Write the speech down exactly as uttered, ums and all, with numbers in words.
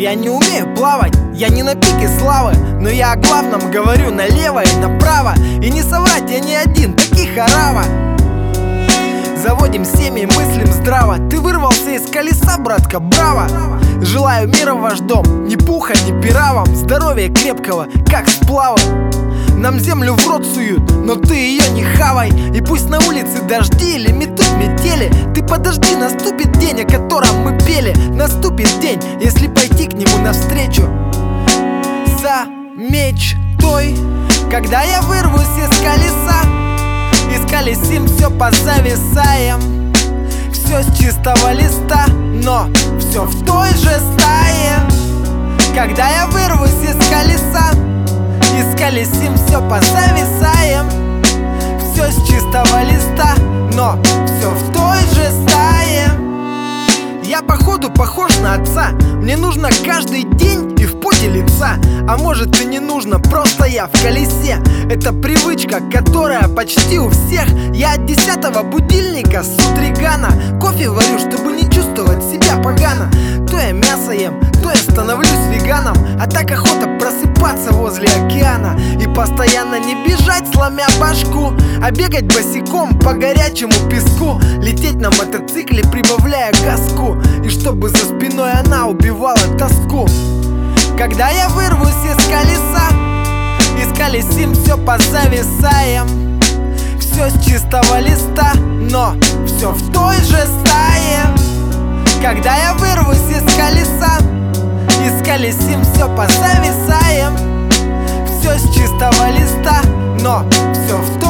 Я не умею плавать, я не на пике славы, но я о главном говорю налево и направо. И не соврать, я не один, таких орава. Заводим семьи, мыслим здраво. Ты вырвался из колеса, братка, браво. Желаю мира ваш дом, ни пуха, ни пера вам. Здоровья крепкого, как сплавы. Нам землю в рот суют, но ты ее не хавай. И пусть на улице дожди или метут метели, ты подожди, наступит день, о котором мы пели. Наступит день, если пойти к нему навстречу за мечтой. Когда я вырвусь из колеса, исколесим все позависаем. Все с чистого листа, но все в той же стае. Когда я вырвусь из колеса, исколесим все позависаем. Все с чистого листа, но все в той же стае. Я походу похож на отца. Мне нужно каждый день и в поте лица. А может и не нужно, просто я в колесе. Это привычка, которая почти у всех. Я от десятого будильника с утригана кофе варю, чтобы не чувствовать себя погано. То я мясо ем, то я становлюсь веганом. А так охота просыпаться возле океана и постоянно не бежать, сломя башку, а бегать босиком по горячему песку. Лететь на мотоцикле, прибавляя газку, и чтобы за спиной она убивала тоску. Когда я вырвусь из колеса, исколесим все позависаем. Все с чистого листа, но все в той же стае. Когда я вырвусь из колеса, исколесим все позависаем. Все с чистого листа, но все в той же стае.